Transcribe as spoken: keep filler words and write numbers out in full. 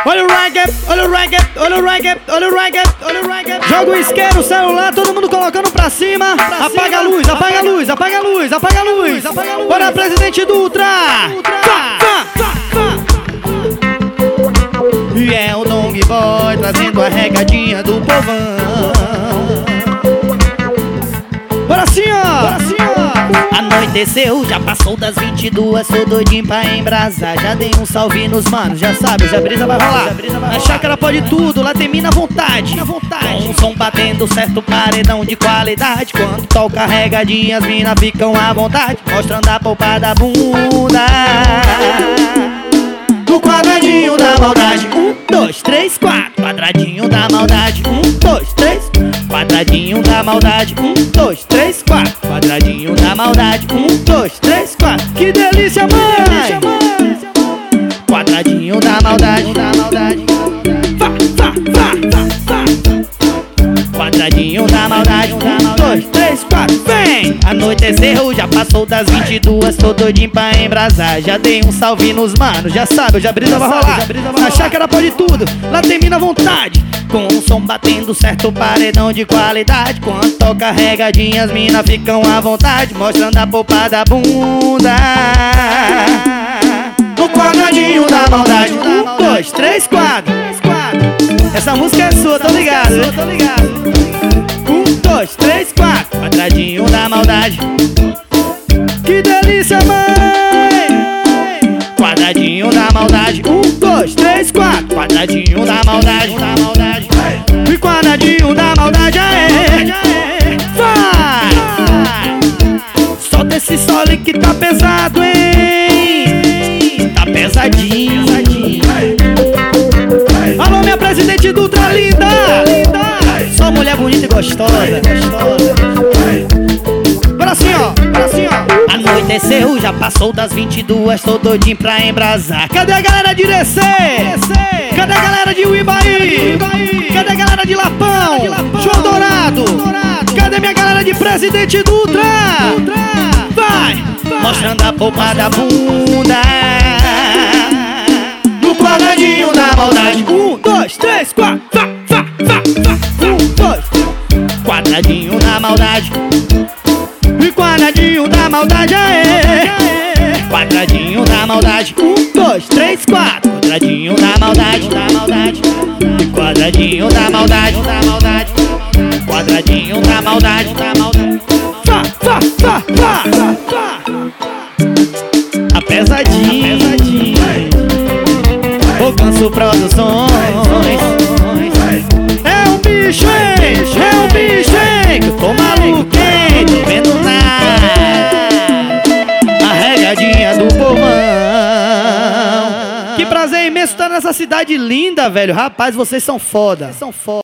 Olha o reggae, olha o reggae, olha o reggae, olha o reggae, olha o reggae. Joga o isqueiro, o celular, todo mundo colocando pra cima. Pra apaga cima. a luz, apaga a luz, apaga a luz, apaga a luz. Apaga a luz. Bora, presidente Dutra. E é o Dong Boy trazendo a regadinha do povão. Bora sim, ó, bora sim, ó. Anoiteceu, já passou das vinte e duas, tô doidinho pra embrasar. Já dei um salve nos manos, já sabe, hoje a brisa vai rolar. Na chácara pode tudo, lá tem mina à vontade. Com um som batendo certo, paredão de qualidade. Quando toca regadinha, as mina ficam à vontade, mostrando a polpa da bunda. No quadradinho da maldade, um, dois, três, quatro. Quadradinho da maldade, um, dois, três. Quadradinho da maldade, um, dois, três, quatro. Quadradinho da maldade, um, dois, três, quatro. Que delícia, mãe! Quadradinho da maldade, da maldade. Vá, vá, vá, vá, vá. Quadradinho da maldade, um, dois, três, quatro, vem! Anoiteceu, já passou das vinte e duas, tô doidinho pra embrasar. Já dei um salve nos manos, já sabe, hoje a brisa vai rolar. Na chácara pode tudo, lá tem mina à vontade. Com um som batendo certo, paredão de qualidade. Quando toca regadinha, as mina ficam à vontade, mostrando a polpa da bunda. No quadradinho da maldade, um, dois, três, quatro. Essa música é sua, tô ligado, né? Um, dois, três, quatro. Quadradinho da maldade. Que delícia, mãe! Quadradinho da maldade. Um, dois, três, quatro. Quadradinho da maldade. E quadradinho da maldade, aê! Vai! Solta esse solo que tá pesado, hein? Tá pesadinho. Alô, minha presidente Dutra linda! Só mulher bonita e gostosa. Bora assim, ó, bora assim, ó. Anoiteceu, já passou das vinte e duas, tô doidinho pra embrasar. Cadê a galera de Irecê? Cadê a galera de Uibaí? Cadê a galera de Lapão? João Dourado? Cadê minha galera de presidente Dutra? Vai! Mostrando a polpa da bunda. No quadradinho da maldade. Um, dois, três, quatro. Vá, vá, vá, vá. Um, dois. Quadradinho da maldade. E quadradinho da maldade, aê! Quadradinho da maldade. Um, dois, três, quatro. Quadradinho da maldade, da maldade. E quadradinho da maldade, da maldade. Quadradinho da maldade, da maldade. Vá, vá, vá, vá, vá. A pesadinha, pesadinha. O Ganso Produções. É um bicho, hein? É um bicho, hein? Que eu tô maluco, hein? Tô vendo nada. A regadinha do povão. Que prazer imenso estar nessa cidade linda, velho. Rapaz, vocês são foda. Vocês são foda.